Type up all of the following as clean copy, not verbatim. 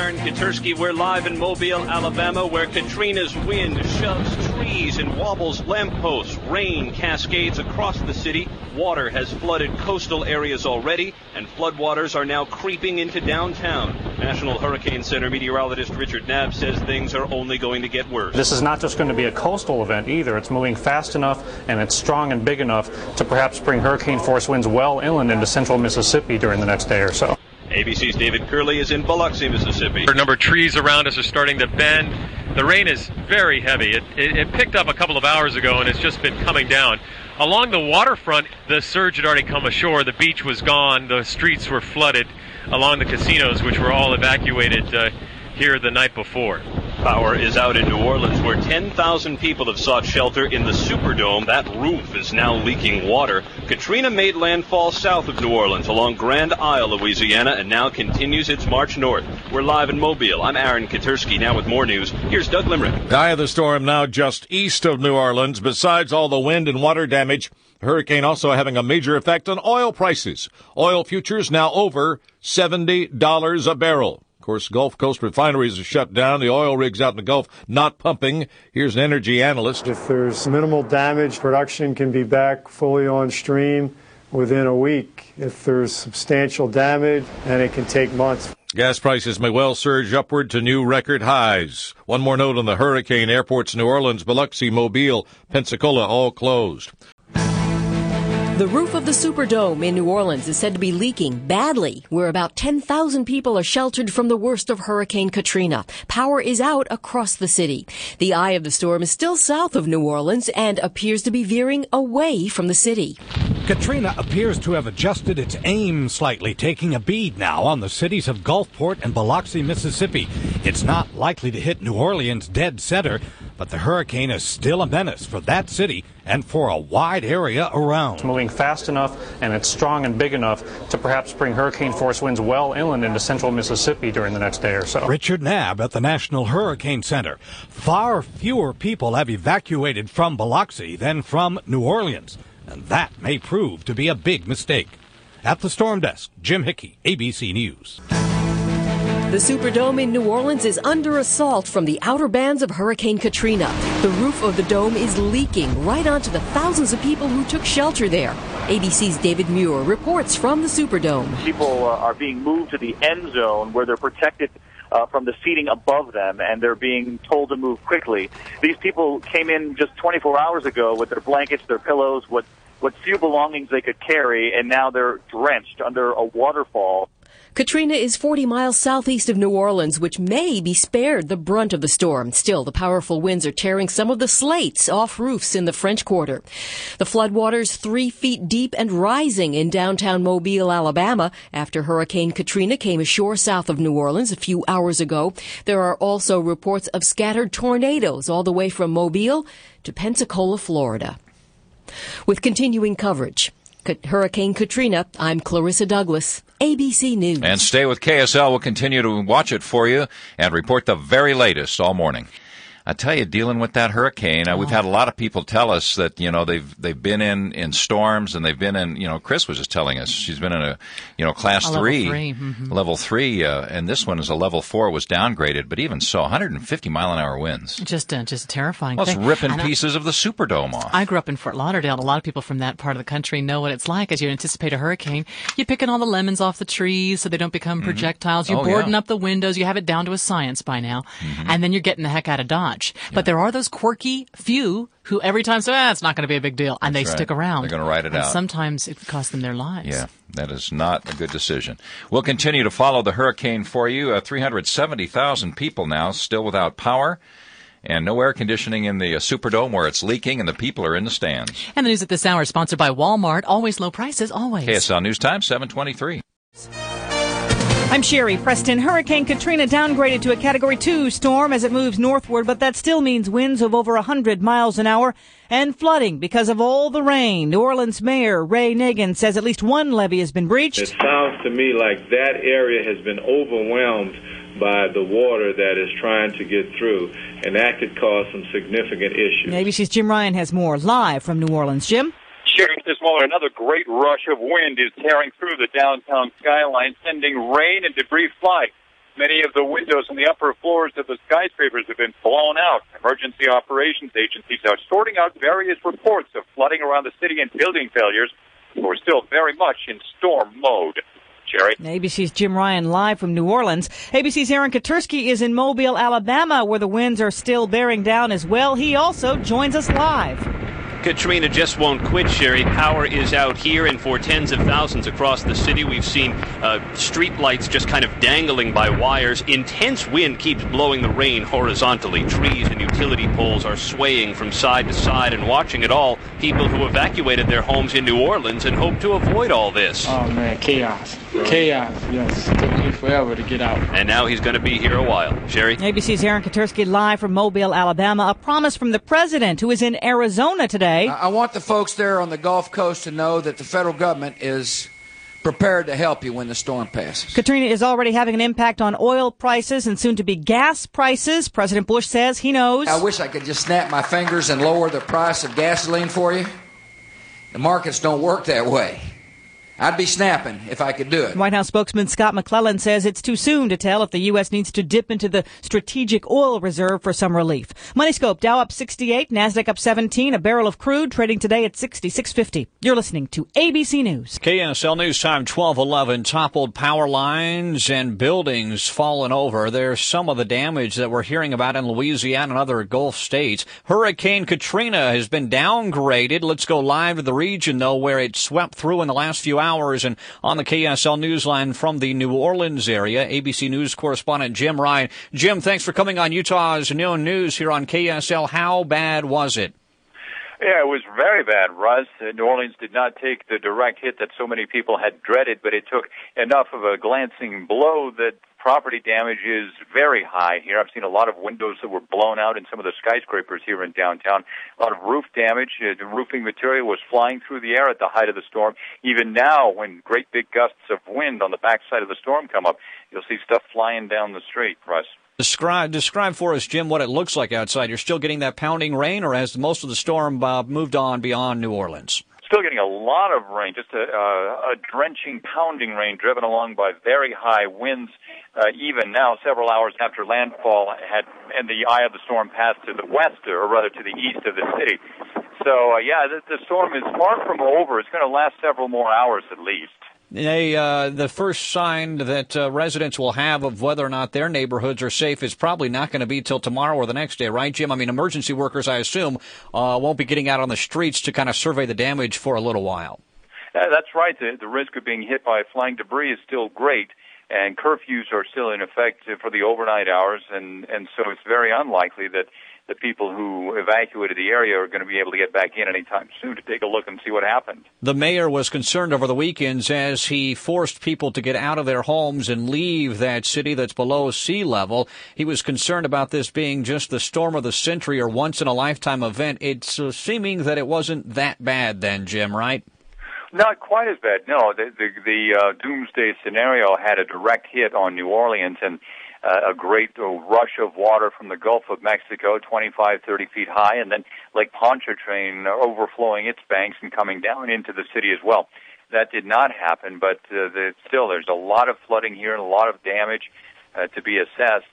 Aaron Katersky. We're live in Mobile, Alabama, where Katrina's wind shoves trees and wobbles lampposts. Rain cascades across the city. Water has flooded coastal areas already, and floodwaters are now creeping into downtown. National Hurricane Center meteorologist Richard Knapp says things are only going to get worse. This is not just going to be a coastal event either. It's moving fast enough and it's strong and big enough to perhaps bring hurricane-force winds well inland into central Mississippi during the next day or so. ABC's David Curley is in Biloxi, Mississippi. A number of trees around us are starting to bend. The rain is very heavy. It picked up a couple of hours ago, and it's just been coming down. Along the waterfront, the surge had already come ashore. The beach was gone. The streets were flooded along the casinos, which were all evacuated here the night before. Power is out in New Orleans, where 10,000 people have sought shelter in the Superdome. That roof is now leaking water. Katrina made landfall south of New Orleans along Grand Isle, Louisiana, and now continues its march north. We're live in Mobile. I'm Aaron Katersky. Now with more news, here's Doug Limerick. The eye of the storm now just east of New Orleans. Besides all the wind and water damage, the hurricane also having a major effect on oil prices. Oil futures now over $70 a barrel. Of course, Gulf Coast refineries are shut down. The oil rigs out in the Gulf not pumping. Here's an energy analyst. If there's minimal damage, production can be back fully on stream within a week. If there's substantial damage, then it can take months. Gas prices may well surge upward to new record highs. One more note on the hurricane. Airports New Orleans, Biloxi, Mobile, Pensacola all closed. The roof of the Superdome in New Orleans is said to be leaking badly, where about 10,000 people are sheltered from the worst of Hurricane Katrina. Power is out across the city. The eye of the storm is still south of New Orleans and appears to be veering away from the city. Katrina appears to have adjusted its aim slightly, taking a bead now on the cities of Gulfport and Biloxi, Mississippi. It's not likely to hit New Orleans dead center, but the hurricane is still a menace for that city and for a wide area around. It's moving fast enough and it's strong and big enough to perhaps bring hurricane-force winds well inland into central Mississippi during the next day or so. Richard Knapp at the National Hurricane Center. Far fewer people have evacuated from Biloxi than from New Orleans, and that may prove to be a big mistake. At the Storm Desk, Jim Hickey, ABC News. The Superdome in New Orleans is under assault from the outer bands of Hurricane Katrina. The roof of the dome is leaking right onto the thousands of people who took shelter there. ABC's David Muir reports from the Superdome. People are being moved to the end zone where they're protected from the seating above them, and they're being told to move quickly. These people came in just 24 hours ago with their blankets, their pillows, what few belongings they could carry, and now they're drenched under a waterfall. Katrina is 40 miles southeast of New Orleans, which may be spared the brunt of the storm. Still, the powerful winds are tearing some of the slates off roofs in the French Quarter. The floodwaters 3 feet deep and rising in downtown Mobile, Alabama, after Hurricane Katrina came ashore south of New Orleans a few hours ago. There are also reports of scattered tornadoes all the way from Mobile to Pensacola, Florida. With continuing coverage, Hurricane Katrina, I'm Clarissa Douglas, ABC News. And stay with KSL. We'll continue to watch it for you and report the very latest all morning. I tell you, dealing with that hurricane, we've had a lot of people tell us that, they've been in storms, and they've been in, Chris was just telling us she's been in a, class 3, level 3, and this one is a level 4, was downgraded, but even so, 150 mile an hour winds. Just terrifying. Well, it's ripping pieces of the Superdome off. I grew up in Fort Lauderdale. A lot of people from that part of the country know what it's like as you anticipate a hurricane. You're picking all the lemons off the trees so they don't become projectiles. You boarding up the windows. You have it down to a science by now. And then you're getting the heck out of Dodge. But there are those quirky few who every time say, it's not going to be a big deal, and they stick around. They're going to ride it out. Sometimes it costs them their lives. Yeah, that is not a good decision. We'll continue to follow the hurricane for you. 370,000 people now still without power, and no air conditioning in the Superdome where it's leaking, and the people are in the stands. And the news at this hour is sponsored by Walmart. Always low prices, always. KSL News Time, 7:23. I'm Sherry. Preston. Hurricane Katrina downgraded to a Category 2 storm as it moves northward, but that still means winds of over 100 miles an hour and flooding because of all the rain. New Orleans Mayor Ray Nagin says at least one levee has been breached. It sounds to me like that area has been overwhelmed by the water that is trying to get through, and that could cause some significant issues. ABC's Jim Ryan has more live from New Orleans. Jim? Sharing this moment, another great rush of wind is tearing through the downtown skyline, sending rain and debris flying. Many of the windows on the upper floors of the skyscrapers have been blown out. Emergency operations agencies are sorting out various reports of flooding around the city and building failures. We're still very much in storm mode. Jerry. ABC's Jim Ryan live from New Orleans. ABC's Aaron Katersky is in Mobile, Alabama, where the winds are still bearing down as well. He also joins us live. Katrina just won't quit, Sherry. Power is out here and for tens of thousands across the city. We've seen street lights just kind of dangling by wires. Intense wind keeps blowing the rain horizontally. Trees and utility poles are swaying from side to side, and watching it all, people who evacuated their homes in New Orleans and hope to avoid all this. Oh, man, chaos. Chaos, yes. It took me forever to get out. And now he's going to be here a while. Sherry? ABC's Aaron Katersky live from Mobile, Alabama. A promise from the president, who is in Arizona today. I want the folks there on the Gulf Coast to know that the federal government is prepared to help you when the storm passes. Katrina is already having an impact on oil prices and soon to be gas prices. President Bush says he knows. I wish I could just snap my fingers and lower the price of gasoline for you. The markets don't work that way. I'd be snapping if I could do it. White House spokesman Scott McClellan says it's too soon to tell if the U.S. needs to dip into the strategic oil reserve for some relief. Moneyscope, Dow up 68, NASDAQ up 17, a barrel of crude trading today at $66.50. You're listening to ABC News. KSL News Time 12:11. Toppled power lines and buildings fallen over. There's some of the damage that we're hearing about in Louisiana and other Gulf states. Hurricane Katrina has been downgraded. Let's go live to the region, though, where it swept through in the last few hours. And on the KSL Newsline from the New Orleans area, ABC News correspondent Jim Ryan. Jim, thanks for coming on Utah's Noon News here on KSL. How bad was it? Yeah, it was very bad, Russ. New Orleans did not take the direct hit that so many people had dreaded, but it took enough of a glancing blow that property damage is very high here. I've seen a lot of windows that were blown out in some of the skyscrapers here in downtown. A lot of roof damage. The roofing material was flying through the air at the height of the storm. Even now, when great big gusts of wind on the backside of the storm come up, you'll see stuff flying down the street, Russ. Describe for us, Jim, what it looks like outside. You're still getting that pounding rain, or has most of the storm moved on beyond New Orleans? Still getting a lot of rain, just a drenching, pounding rain driven along by very high winds. Even now, several hours after landfall, and the eye of the storm passed to the west, or rather to the east of the city. So, the storm is far from over. It's going to last several more hours at least. The first sign that residents will have of whether or not their neighborhoods are safe is probably not going to be till tomorrow or the next day, right, Jim? I mean, emergency workers, I assume, won't be getting out on the streets to kind of survey the damage for a little while. That's right. The risk of being hit by flying debris is still great, and curfews are still in effect for the overnight hours, and so it's very unlikely that the people who evacuated the area are going to be able to get back in anytime soon to take a look and see what happened. The mayor was concerned over the weekends as he forced people to get out of their homes and leave that city that's below sea level. He was concerned about this being just the storm of the century or once-in-a-lifetime event. It's seeming that it wasn't that bad then, Jim, right? Not quite as bad, no. The doomsday scenario had a direct hit on New Orleans, and a great rush of water from the Gulf of Mexico, 25, 30 feet high, and then Lake Pontchartrain overflowing its banks and coming down into the city as well. That did not happen, but still there's a lot of flooding here and a lot of damage to be assessed,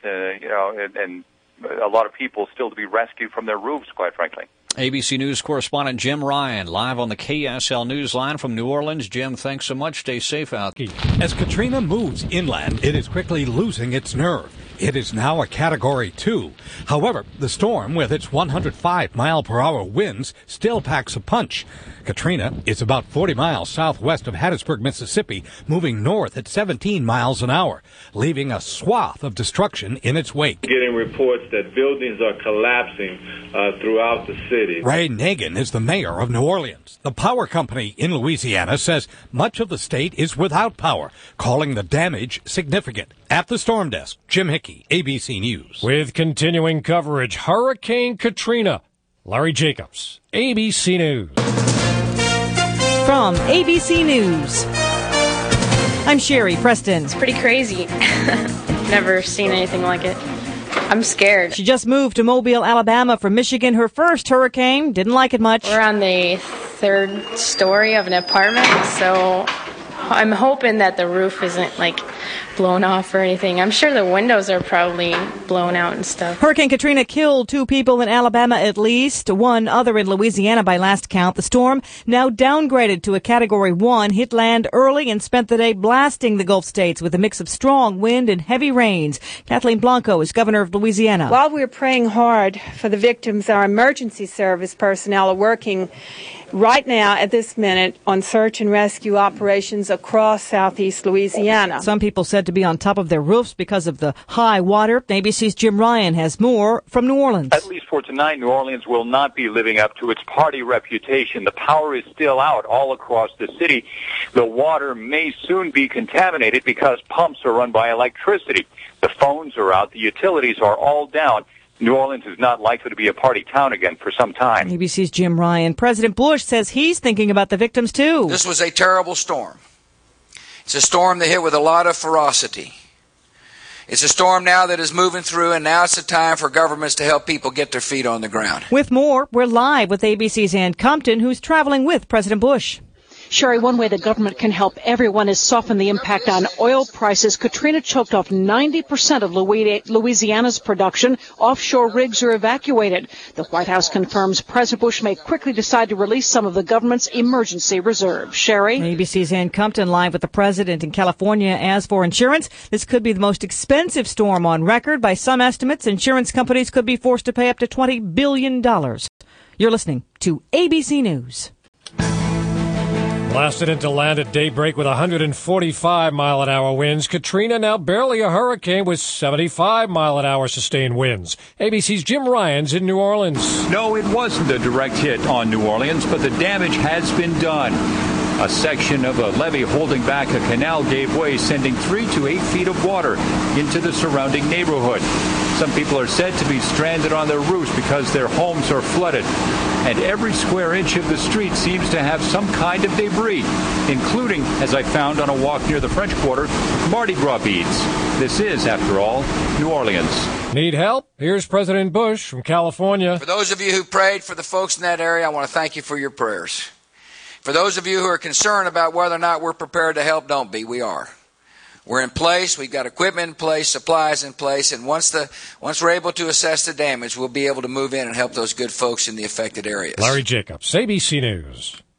and a lot of people still to be rescued from their roofs, quite frankly. ABC News correspondent Jim Ryan, live on the KSL Newsline from New Orleans. Jim, thanks so much. Stay safe out. As Katrina moves inland, it is quickly losing its nerve. It is now a Category 2. However, the storm, with its 105-mile-per-hour winds, still packs a punch. Katrina is about 40 miles southwest of Hattiesburg, Mississippi, moving north at 17 miles an hour, leaving a swath of destruction in its wake. Getting reports that buildings are collapsing throughout the city. Ray Nagin is the mayor of New Orleans. The power company in Louisiana says much of the state is without power, calling the damage significant. At the Storm Desk, Jim Hickey, ABC News. With continuing coverage, Hurricane Katrina. Larry Jacobs, ABC News. From ABC News, I'm Sherry Preston. It's pretty crazy. Never seen anything like it. I'm scared. She just moved to Mobile, Alabama from Michigan. Her first hurricane. Didn't like it much. We're on the third story of an apartment, so I'm hoping that the roof isn't blown off or anything. I'm sure the windows are probably blown out and stuff. Hurricane Katrina killed 2 people in Alabama at least, 1 other in Louisiana by last count. The storm, now downgraded to a Category 1, hit land early and spent the day blasting the Gulf states with a mix of strong wind and heavy rains. Kathleen Blanco is governor of Louisiana. While we're praying hard for the victims, our emergency service personnel are working right now at this minute on search and rescue operations across southeast Louisiana. Some people said to be on top of their roofs because of the high water. ABC's Jim Ryan has more from New Orleans. At least for tonight, New Orleans will not be living up to its party reputation. The power is still out all across the city. The water may soon be contaminated because pumps are run by electricity. The phones are out. The utilities are all down. New Orleans is not likely to be a party town again for some time. ABC's Jim Ryan. President Bush says he's thinking about the victims, too. This was a terrible storm. It's a storm that hit with a lot of ferocity. It's a storm now that is moving through, and now it's the time for governments to help people get their feet on the ground. With more, we're live with ABC's Ann Compton, who's traveling with President Bush. Sherry, one way the government can help everyone is soften the impact on oil prices. Katrina choked off 90% of Louisiana's production. Offshore rigs are evacuated. The White House confirms President Bush may quickly decide to release some of the government's emergency reserve. Sherry? ABC's Ann Compton live with the president in California. As for insurance, this could be the most expensive storm on record. By some estimates, insurance companies could be forced to pay up to $20 billion. You're listening to ABC News. Blasted into land at daybreak with 145-mile-an-hour winds. Katrina now barely a hurricane with 75-mile-an-hour sustained winds. ABC's Jim Ryan's in New Orleans. No, it wasn't a direct hit on New Orleans, but the damage has been done. A section of a levee holding back a canal gave way, sending 3 to 8 feet of water into the surrounding neighborhood. Some people are said to be stranded on their roofs because their homes are flooded. And every square inch of the street seems to have some kind of debris, including, as I found on a walk near the French Quarter, Mardi Gras beads. This is, after all, New Orleans. Need help? Here's President Bush from California. For those of you who prayed for the folks in that area, I want to thank you for your prayers. For those of you who are concerned about whether or not we're prepared to help, don't be. We are. We're in place. We've got equipment in place, supplies in place, and once we're able to assess the damage, we'll be able to move in and help those good folks in the affected areas. Larry Jacobs, ABC News.